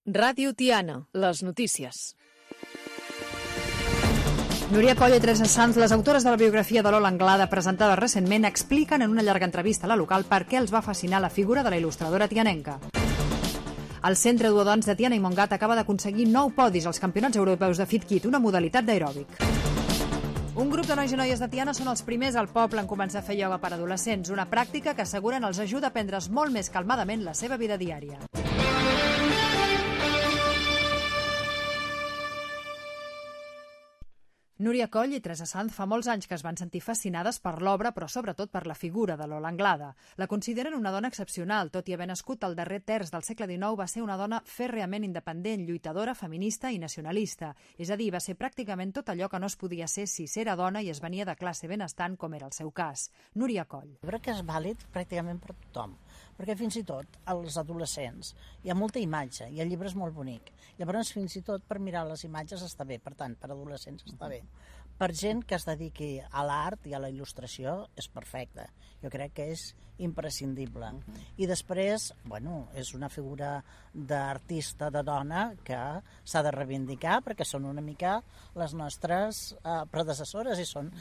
Ràdio Tiana, les notícies. Núria Coll i Teresa Sanz, les autores de la biografia de Lola Anglada presentada recentment, expliquen en una llarga entrevista a La Local per què els va fascinar la figura de la il·lustradora tianenca. El Centre Duodons de Tiana i Montgat acaba d'aconseguir 9 podis als campionats europeus de Fit Kit, una modalitat d'aeròbic. Un grup de nois i noies de Tiana són els primers al poble en començar a fer ioga per adolescents, una pràctica que asseguren els ajuda a prendre's molt més calmadament la seva vida diària. Núria Coll i Teresa Sanz fa molts anys que es van sentir fascinades per l'obra, però sobretot per la figura de Lola Anglada. La consideren una dona excepcional, tot i haver nascut al darrer terç del segle XIX, va ser una dona fèrreament independent, lluitadora, feminista i nacionalista. És a dir, va ser pràcticament tot allò que no es podia ser si s'era dona i es venia de classe benestant, com era el seu cas. Núria Coll. Jo crec que és vàlid pràcticament per tothom, perquè fins i tot als adolescents hi ha molta imatge i el llibre és molt bonic. Llavors, fins i tot per mirar les imatges està bé, per tant, per adolescents està bé. Per gent que es dediqui a l'art i a la il·lustració és perfecte. Jo crec que és imprescindible. I després, bueno, és una figura d'artista, de dona, que s'ha de reivindicar perquè són una mica les nostres predecessores i són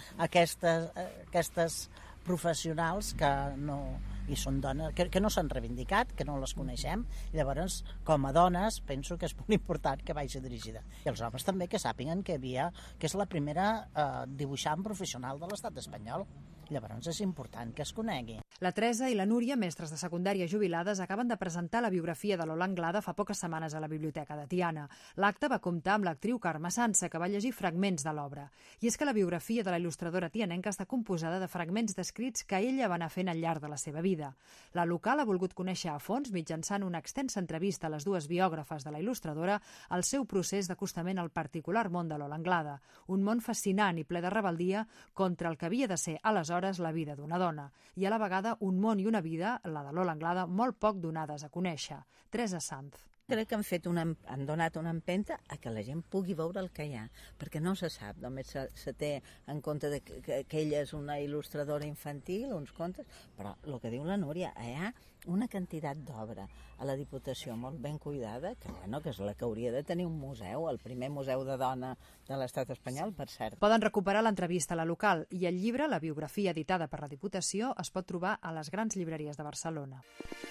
aquestes professionals que no... i són dones que no s'han reivindicat, que no les coneixem, i llavors, com a dones, penso que és molt important que vagi dirigida. I els homes també que sàpiguen que és la primera dibuixant professional de l'estat espanyol. Llavors és important que es conegui. La Teresa i la Núria, mestres de secundària jubilades, acaben de presentar la biografia de Lola Anglada fa poques setmanes a la Biblioteca de Tiana. L'acte va comptar amb l'actriu Carme Sansa, que va llegir fragments de l'obra. I és que la biografia de la il·lustradora tianenca està composada de fragments d'escrits que ella va anar fent al llarg de la seva vida. La Local ha volgut conèixer a fons, mitjançant una extensa entrevista a les dues biògrafes de la il·lustradora, el seu procés d'acostament al particular món de Lola Anglada, un món fascinant i ple de rebeldia contra el que havia de ser aleshores la vida d'una dona, i a la vegada un món i una vida, la de Lola Anglada, molt poc donades a conèixer. Teresa Sanz. Crec que han donat una empenta a que la gent pugui veure el que hi ha, perquè no se sap, només se té en compte que ella és una il·lustradora infantil, uns contes, però el que diu la Núria, hi ha una quantitat d'obra a la Diputació molt ben cuidada, que és la que hauria de tenir un museu, el primer museu de dona de l'estat espanyol, per cert. Poden recuperar l'entrevista a La Local i el llibre, la biografia editada per la Diputació, es pot trobar a les grans llibreries de Barcelona.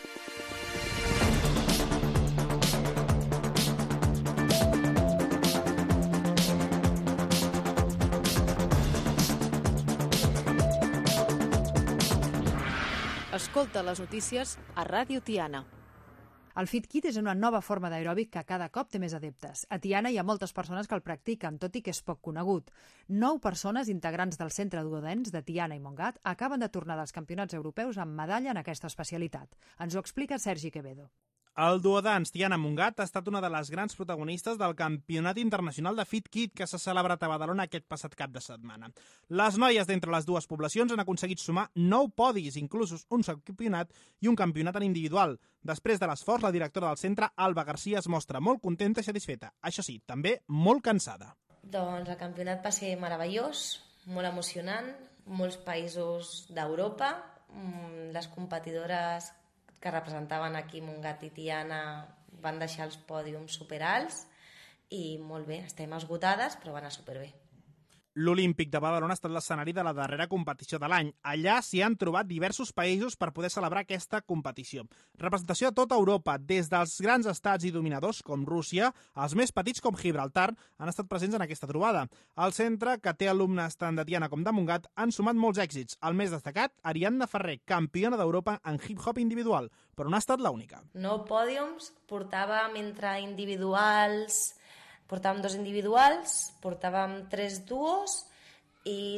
Escolta les notícies a Ràdio Tiana. El Fit Kit és una nova forma d'aeròbic que cada cop té més adeptes. A Tiana hi ha moltes persones que el practiquen, tot i que és poc conegut. 9 persones integrants del Centre Duodens de Tiana i Montgat acaben de tornar dels campionats europeus amb medalla en aquesta especialitat. Ens ho explica Sergi Quevedo. El Duodens Tiana Montgat ha estat una de les grans protagonistes del Campionat Internacional de Fit Kit que s'ha celebrat a Badalona aquest passat cap de setmana. Les noies d'entre les dues poblacions han aconseguit sumar 9 podis, inclusos un subcampionat i un campionat en individual. Després de l'esforç, la directora del centre, Alba Garcia, es mostra molt contenta i satisfeta. Això sí, també molt cansada. Doncs el campionat va ser meravellós, molt emocionant, molts països d'Europa, les competidores que representaven aquí Montgat i Tiana van deixar els pòdiums superalts i molt bé, estem esgotades però va anar superbé. L'Olímpic de Badalona ha estat l'escenari de la darrera competició de l'any. Allà s'hi han trobat diversos països per poder celebrar aquesta competició. Representació de tota Europa, des dels grans estats i dominadors com Rússia, als més petits com Gibraltar, han estat presents en aquesta trobada. El centre, que té alumnes tant de Tiana com de Montgat, han sumat molts èxits. El més destacat, Ariadna Ferrer, campiona d'Europa en hip-hop individual, però no ha estat l'única. 9 pòdiums, portàvem entre individuals... Portàvem 2 individuals, portàvem 3 duos i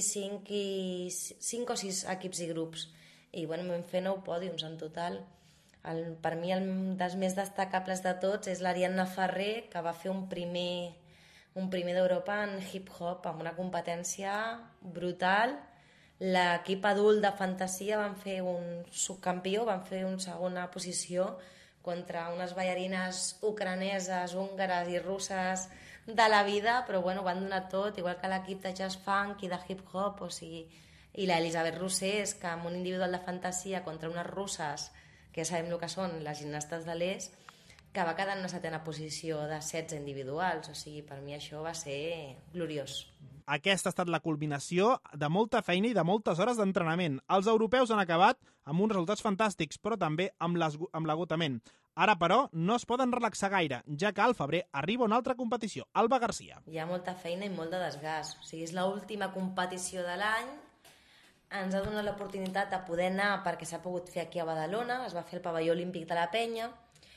5 o 6 equips i grups. I bueno, vam fer 9 pòdiums en total. Per mi el dels més destacables de tots és l'Ariadna Ferrer, que va fer un primer d'Europa en hip-hop, amb una competència brutal. L'equip adult de fantasia van fer un subcampió, van fer una segona posició contra unes ballarines ucraneses, húngares i russes de la vida, però bueno, van donar tot, igual que l'equip de jazz funk i de hip-hop, i l'Elisabet Rossés, que amb un individual de fantasia contra unes russes, que ja sabem el que són, les gimnastes de l'est, que va quedar en una setena posició de 16 individuals, o sigui, per mi això va ser gloriós. Aquesta ha estat la culminació de molta feina i de moltes hores d'entrenament. Els europeus han acabat amb uns resultats fantàstics, però també amb l'agotament. Ara, però, no es poden relaxar gaire, ja que al febrer arriba una altra competició, Alba Garcia. Hi ha molta feina i molt de desgast. O sigui, és l'última competició de l'any. Ens ha donat l'oportunitat de poder anar perquè s'ha pogut fer aquí a Badalona, es va fer el pavelló olímpic de la Penya,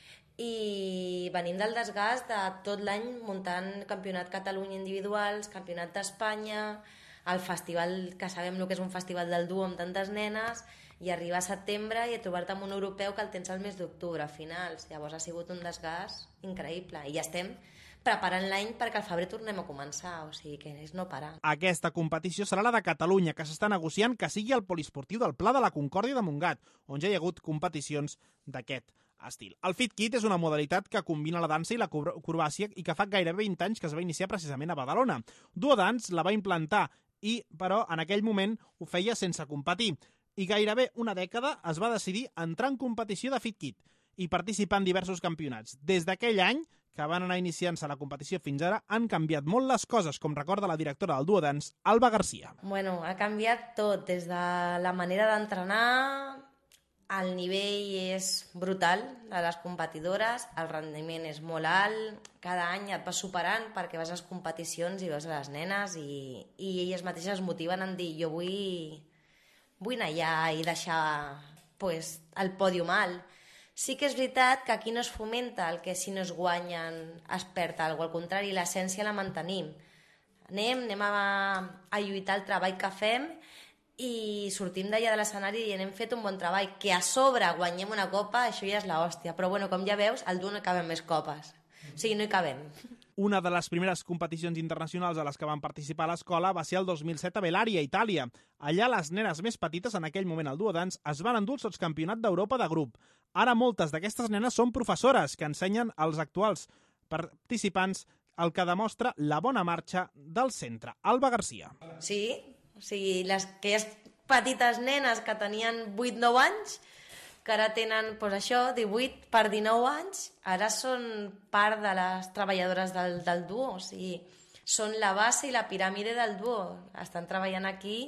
i venim del desgast de tot l'any muntant campionat Catalunya individuals, campionat d'Espanya, el festival, que sabem el que és un festival del duo amb tantes nenes, i arribar a setembre i trobar-te amb un europeu que el tens al mes d'octubre, a finals. Llavors ha sigut un desgast increïble, i ja estem preparant l'any perquè al febrer tornem a començar, o sigui que és no parar. Aquesta competició serà la de Catalunya, que s'està negociant que sigui el poliesportiu del Pla de la Concòrdia de Montgat, on ja hi ha hagut competicions d'aquest estil. El Fit Kit és una modalitat que combina la dansa i la acrobàcia i que fa gairebé 20 anys que es va iniciar precisament a Badalona. Duodance la va implantar, però en aquell moment ho feia sense competir. I gairebé una dècada es va decidir entrar en competició de Fit Kit i participar en diversos campionats. Des d'aquell any, que van anar iniciant-se la competició fins ara, han canviat molt les coses, com recorda la directora del Duodance, Alba Garcia. Bueno, ha canviat tot, des de la manera d'entrenar, el nivell és brutal de les competidores, el rendiment és molt alt, cada any et vas superant perquè vas a les competicions i veus a les nenes i elles mateixes es motiven en dir jo vull anar allà i deixar el pòdium alt. Sí que és veritat que aquí no es fomenta el que si no es guanyen es perd alguna cosa, al contrari, l'essència la mantenim. Anem a lluitar el treball que fem i sortim d'allà de l'escenari i hem fet un bon treball. Que a sobre guanyem una copa, això ja és l'hòstia. Però bueno, com ja veus, al duo no hi caben més copes. O sigui, no hi cabem. Una de les primeres competicions internacionals a les que van participar a l'escola va ser el 2007 a Bellària, Itàlia. Allà les nenes més petites, en aquell moment al Duodance, es van endur el sotscampionat d'Europa de grup. Ara moltes d'aquestes nenes són professores que ensenyen als actuals participants, el que demostra la bona marxa del centre. Alba Garcia. Sí, o sigui, aquelles petites nenes que tenien 8-9 anys, que ara tenen 18 per 19 anys, ara són part de les treballadores del duo, o sigui, són la base i la piràmide del duo. Estan treballant aquí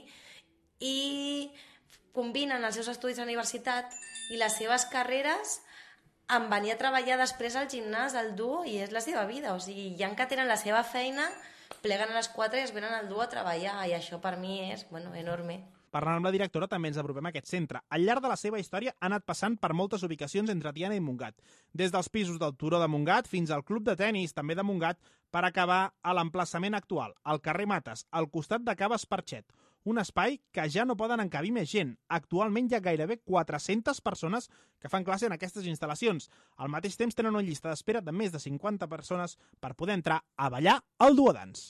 i combinen els seus estudis a la universitat i les seves carreres amb venir a treballar després al gimnàs del duo, i és la seva vida. O sigui, ja que tenen la seva feina, pleguen a les 4 i es venen al duo a treballar, i això per mi és enorme. Parlant amb la directora també ens apropem a aquest centre. Al llarg de la seva història ha anat passant per moltes ubicacions entre Tiana i Montgat. Des dels pisos del Turó de Montgat fins al club de tennis, també de Montgat, per acabar a l'emplaçament actual, al carrer Mates, al costat de Caves Parxet. Un espai que ja no poden encabir més gent. Actualment hi ha gairebé 400 persones que fan classe en aquestes instal·lacions. Al mateix temps tenen una llista d'espera de més de 50 persones per poder entrar a ballar al Duodance.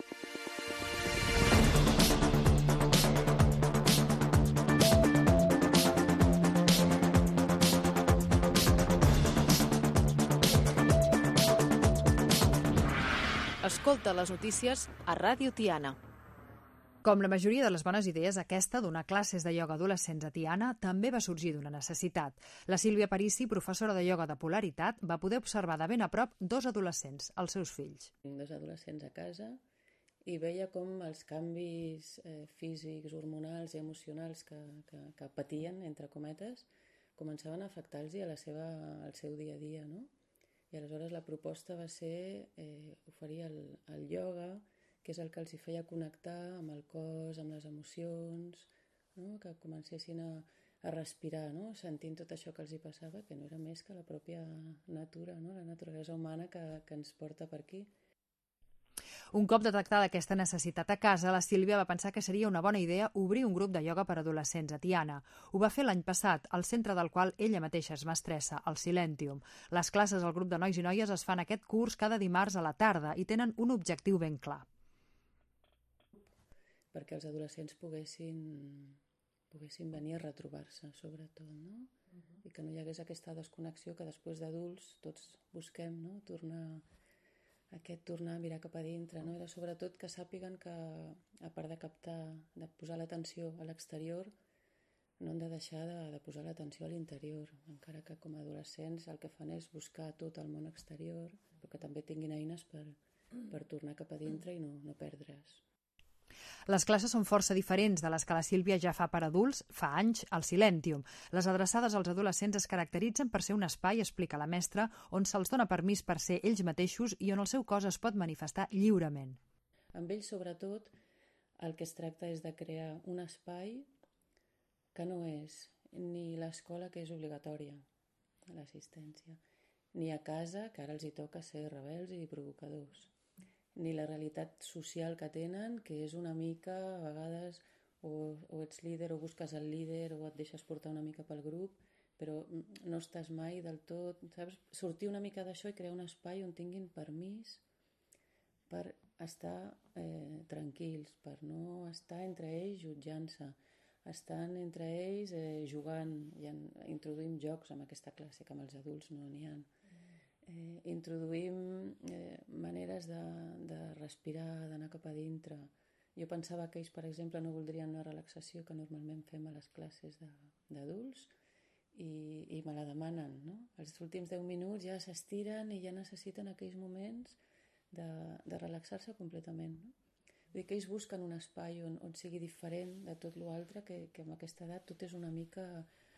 Escolta les notícies a Ràdio Tiana. Com la majoria de les bones idees, aquesta, donar classes de ioga adolescents a Tiana, també va sorgir d'una necessitat. La Sílvia Parisi, professora de ioga de Polaritat, va poder observar de ben a prop 2 adolescents, els seus fills. Tinc 2 adolescents a casa i veia com els canvis físics, hormonals i emocionals que patien, entre cometes, començaven a afectar-los al seu dia a dia, no? I aleshores la proposta va ser oferir el ioga, que és el que els hi feia connectar amb el cos, amb les emocions, no? Que comencessin a respirar, no? Sentint tot això que els hi passava, que no era més que la pròpia natura, no? La naturalesa humana que ens porta per aquí. Un cop detectada aquesta necessitat a casa, la Sílvia va pensar que seria una bona idea obrir un grup de ioga per adolescents a Tiana. Ho va fer l'any passat, al centre del qual ella mateixa és mestressa, el Silentium. Les classes al grup de nois i noies es fan aquest curs cada dimarts a la tarda i tenen un objectiu ben clar. Perquè els adolescents poguessin venir a retrobar-se, sobretot, no? I que no hi hagués aquesta desconnexió que després d'adults tots busquem, no? Tornar a mirar cap a dintre, no? Era sobretot que sàpiguen que, a part de captar, de posar l'atenció a l'exterior, no han de deixar de posar l'atenció a l'interior, encara que com a adolescents el que fan és buscar tot el món exterior, però que també tinguin eines per tornar cap a dintre i no perdre's. Les classes són força diferents de les que la Sílvia ja fa per adults fa anys al Silentium. Les adreçades als adolescents es caracteritzen per ser un espai, explica la mestra, on se'ls dona permís per ser ells mateixos i on el seu cos es pot manifestar lliurement. Amb ells, sobretot, el que es tracta és de crear un espai que no és ni l'escola, que és obligatòria, l'assistència, ni a casa, que ara els hi toca ser rebels i provocadors, ni la realitat social que tenen, que és una mica, a vegades, o ets líder o busques el líder o et deixes portar una mica pel grup, però no estàs mai del tot, saps? Sortir una mica d'això i crear un espai on tinguin permís per estar tranquils, per no estar entre ells jutjant-se, estan entre ells jugant, i introduïm jocs en aquesta classe, que amb els adults no n'hi ha. Introduïm maneres de respirar, d'anar cap a dintre. Jo pensava que ells, per exemple, no voldrien una relaxació que normalment fem a les classes d'adults i me la demanen, no? Els últims 10 minuts ja s'estiren i ja necessiten aquells moments de relaxar-se completament, no? Vull dir que ells busquen un espai on sigui diferent de tot l'altre, que amb aquesta edat tot és una mica,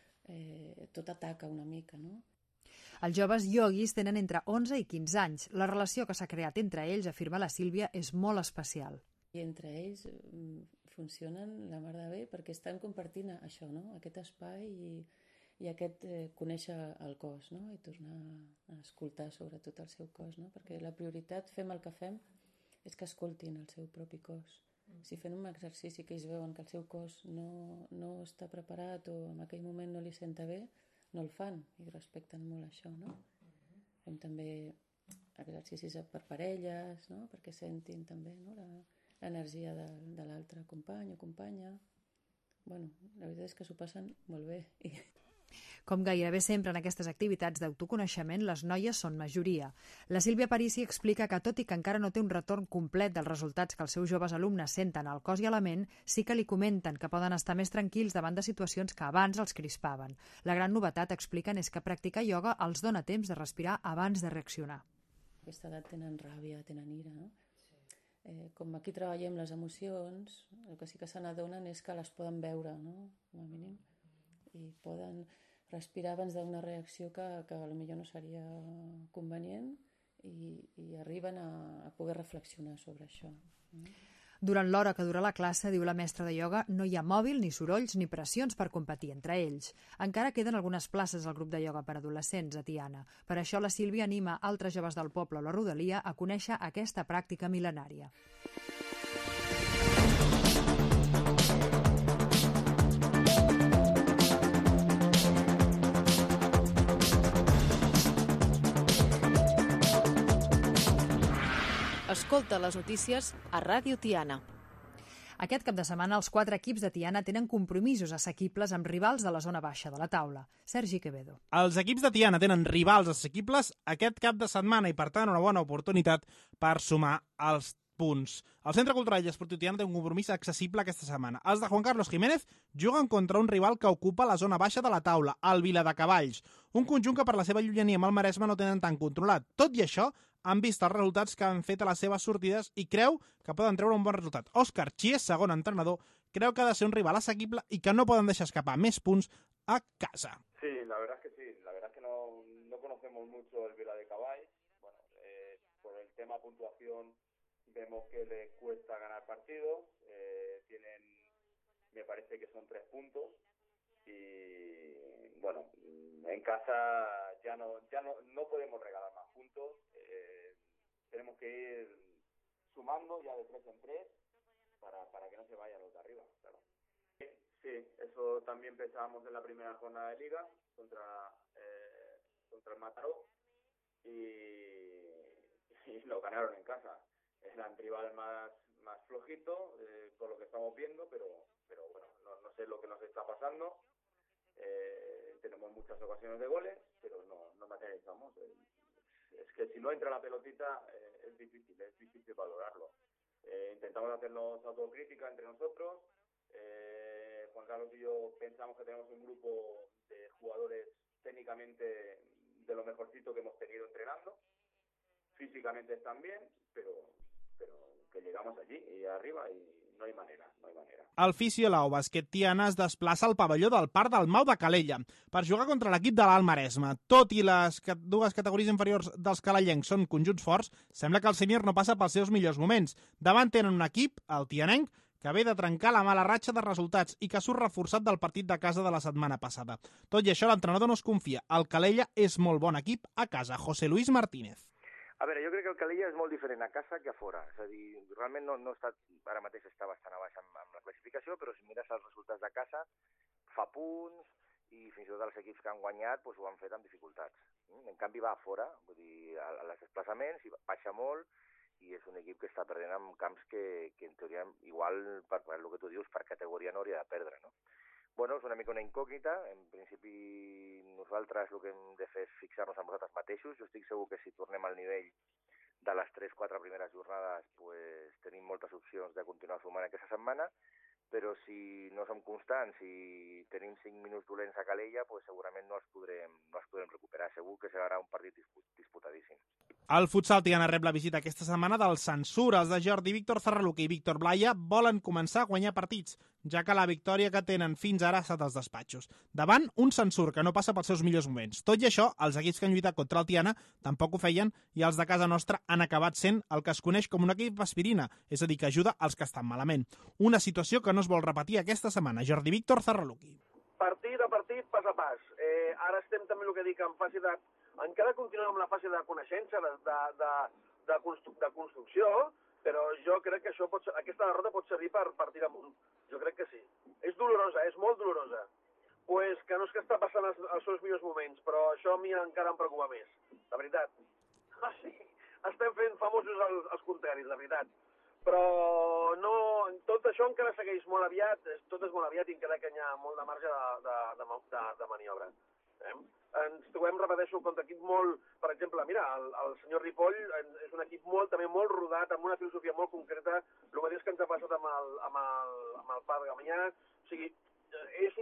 tot ataca una mica, no? Els joves ioguis tenen entre 11 i 15 anys. La relació que s'ha creat entre ells, afirma la Sílvia, és molt especial. I entre ells funcionen la mar de bé perquè estan compartint això, no? Aquest espai i aquest conèixer el cos, no? I tornar a escoltar sobretot el seu cos, no? Perquè la prioritat, fem el que fem, és que escoltin el seu propi cos. Si fem un exercici que ells veuen que el seu cos no està preparat o en aquell moment no li senta bé, no el fan i respecten molt això, no? Fem també exercicis per parelles, no? Perquè sentin també, no? L'energia de l'altre company o companya. Bueno, la veritat és que s'ho passen molt bé. Com gairebé sempre en aquestes activitats d'autoconeixement, les noies són majoria. La Sílvia Parisi explica que, tot i que encara no té un retorn complet dels resultats que els seus joves alumnes senten al cos i a la ment, sí que li comenten que poden estar més tranquils davant de situacions que abans els crispaven. La gran novetat, expliquen, és que practicar ioga els dona temps de respirar abans de reaccionar. A aquesta edat tenen ràbia, tenen ira, no? Com aquí treballem les emocions, el que sí que se n'adonen és que les poden veure, no? Com a mínim. I poden respirar abans d'una reacció que potser no seria convenient i arriben a poder reflexionar sobre això. Durant l'hora que dura la classe, diu la mestra de ioga, no hi ha mòbil, ni sorolls, ni pressions per competir entre ells. Encara queden algunes places al grup de ioga per adolescents a Tiana. Per això la Sílvia anima altres joves del poble o la rodalia a conèixer aquesta pràctica mil·lenària. Escolta les notícies a Ràdio Tiana. Aquest cap de setmana els 4 equips de Tiana tenen compromisos assequibles amb rivals de la zona baixa de la taula. Sergi Quevedo. Els equips de Tiana tenen rivals assequibles aquest cap de setmana i, per tant, una bona oportunitat per sumar els punts. El Centre Cultural i Esportiu Tiana té un compromís accessible aquesta setmana. Els de Juan Carlos Jiménez juguen contra un rival que ocupa la zona baixa de la taula, el Viladecavalls, un conjunt que per la seva llunyania amb el Maresme no tenen tan controlat. Tot i això, han vist els resultats que han fet a les seves sortides i creu que poden treure un bon resultat. Òscar Chies, segon entrenador, creu que ha de ser un rival assequible i que no poden deixar escapar més punts a casa. Sí, la verdad es que sí. La verdad es que no conocemos mucho el Viladecavalls. Bueno, por el tema puntuación vemos que les cuesta ganar partidos. Tienen, me parece que son 3 puntos. Y bueno, en casa ya no podemos regalar más puntos. Tenemos que ir sumando ya de 3 en 3 para que no se vayan los de arriba, claro. Sí, eso también pensábamos en la primera jornada de liga contra el Mataró y lo ganaron en casa. Es el rival más flojito, por lo que estamos viendo, pero bueno, no sé lo que nos está pasando. Tenemos muchas ocasiones de goles, pero no materializamos. Es que si no entra la pelotita es difícil valorarlo. Intentamos hacernos autocrítica entre nosotros. Juan Carlos y yo pensamos que tenemos un grupo de jugadores técnicamente de lo mejorcito que hemos tenido entrenando. Físicamente están bien, pero que llegamos allí y arriba y no hay manera. El Fisiolau Bàsquet Tiana es desplaça al pavelló del Parc del Mau de Calella per jugar contra l'equip de l'Alt Maresme. Tot i les dues categories inferiors dels calellencs són conjunts forts, sembla que el sènior no passa pels seus millors moments. Davant tenen un equip, el tianenc, que ve de trencar la mala ratxa de resultats i que surt reforçat del partit de casa de la setmana passada. Tot i això, l'entrenador no es confia. El Calella és molt bon equip a casa. José Luis Martínez. A veure, jo crec que el Calella és molt diferent a casa que a fora. És a dir, realment no està, ara mateix està bastant a baix amb la classificació, però si mires els resultats de casa, fa punts i fins i tot els equips que han guanyat ho han fet amb dificultats. En canvi va a fora, vull dir, a les desplaçaments i baixa molt i és un equip que està perdent en camps que en teoria, igual, per el que tu dius, per categoria no hauria de perdre, no? Bueno, és una mica una incògnita. En principi, nosaltres el que hem de fer és fixar-nos en nosaltres mateixos. Jo estic segur que si tornem al nivell de les 3-4 primeres jornades, pues, tenim moltes opcions de continuar sumant aquesta setmana, però si no som constants i tenim 5 minuts dolents a Calella, pues, segurament no els podrem recuperar. Segur que serà un partit disputadíssim. El futsal Tiana rep la visita aquesta setmana del Sansur. Els de Jordi Víctor Zarraluque i Víctor Blaya volen començar a guanyar partits, ja que la victòria que tenen fins ara ha estat als despatxos. Davant, un Sansur que no passa pels seus millors moments. Tot i això, els equips que han lluitat contra el Tiana tampoc ho feien i els de casa nostra han acabat sent el que es coneix com un equip aspirina, és a dir, que ajuda els que estan malament. Una situació que no es vol repetir aquesta setmana. Jordi Víctor Zarraluque. Partit a partit, pas a pas. Ara estem també, el que dic, en fase de... Encara continuem amb la fase de coneixença, de construcció, però jo crec que aquesta derrota pot servir per tirar amunt. Jo crec que sí. És dolorosa, és molt dolorosa. Pues que no és que està passant els seus millors moments, però això a mi encara em preocupa més, la veritat. Ah, sí, estem fent famosos els contraris, la veritat. Però no, tot això encara segueix molt aviat, tot és molt aviat i encara que hi ha molt de marge de maniobra. Ens trobem, repeteixo, contra equip molt... Per exemple, mira, el senyor Ripoll és un equip també molt rodat, amb una filosofia molt concreta. El mateix que ens ha passat amb el Parc de Gamanyà. O sigui, és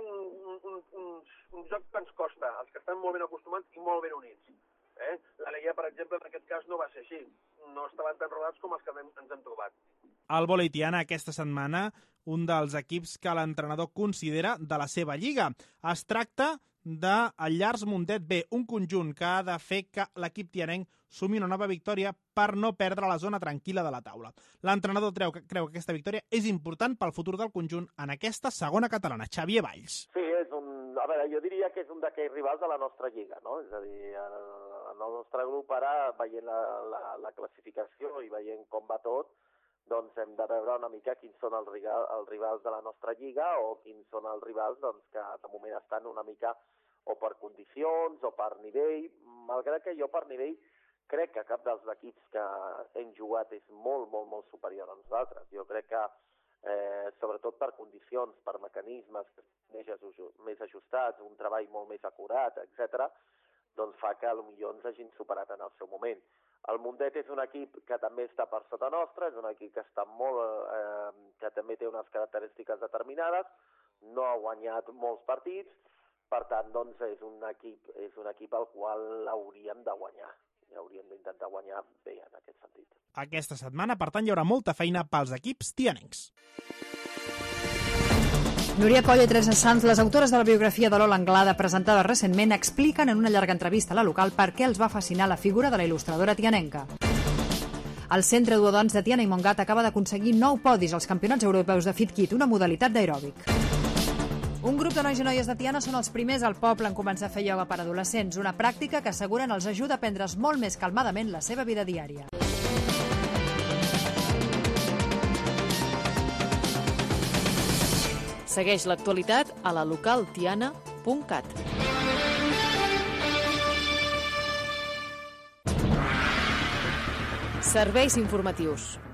un joc que ens costa, els que estan molt ben acostumats i molt ben units. L'Alella, per exemple, en aquest cas no va ser així. No estaven tan rodats com els que ens hem trobat. El vòlei Tiana aquesta setmana, un dels equips que l'entrenador considera de la seva lliga. Es tracta del Llars Mundet B, un conjunt que ha de fer que l'equip tianenc sumi una nova victòria per no perdre la zona tranquil·la de la taula. L'entrenador creu que aquesta victòria és important pel futur del conjunt en aquesta segona catalana. Xavier Valls. Sí, a veure, jo diria que és un d'aquells rivals de la nostra lliga, no? És a dir, el nostre grup ara, veient la classificació i veient com va tot, doncs hem de veure una mica quins són els rivals de la nostra lliga o quins són els rivals que de moment estan una mica o per condicions o per nivell, malgrat que jo per nivell crec que cap dels equips que hem jugat és molt, molt, molt superior a nosaltres. Jo crec que, sobretot per condicions, per mecanismes més ajustats, un treball molt més acurat, etc., doncs fa que potser ens hagin superat en el seu moment. El Mundet és un equip que també està per sota nostra, és un equip que està que també té unes característiques determinades, no ha guanyat molts partits, per tant, doncs, és un equip al qual hauríem de guanyar. Hauríem d'intentar guanyar bé en aquest sentit. Aquesta setmana, per tant, hi haurà molta feina pels equips tianencs. Núria Coll i Teresa Sanz, les autores de la biografia de Lola Anglada presentada recentment, expliquen en una llarga entrevista a La Local per què els va fascinar la figura de la il·lustradora tianenca. El Centre Duodons de Tiana i Montgat acaba d'aconseguir 9 podis als campionats europeus de Fit Kit, una modalitat d'aeròbic. Un grup de nois i noies de Tiana són els primers al poble en començar a fer ioga per adolescents, una pràctica que asseguren els ajuda a prendre's molt més calmadament la seva vida diària. Segueix l'actualitat a la localtiana.cat. Serveis informatius.